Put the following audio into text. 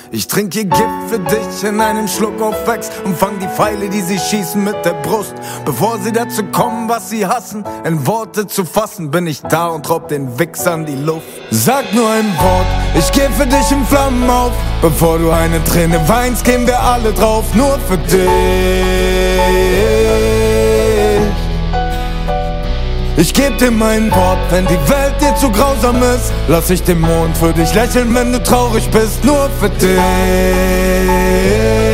Ich trinke Gift für dich in einem Schluck auf Wex und fang die Pfeile, die sie schießen, mit der Brust. Bevor sie dazu kommen, was sie hassen, in Worte zu fassen, bin ich da und raub den Wichsern die Luft. Sag nur ein Wort, ich geh für dich in Flammen auf. Bevor du eine Träne weinst, gehen wir alle drauf, nur für dich. Ich geb dir mein Wort, wenn die Welt dir zu grausam ist, lass ich den Mond für dich lächeln, wenn du traurig bist, nur für dich.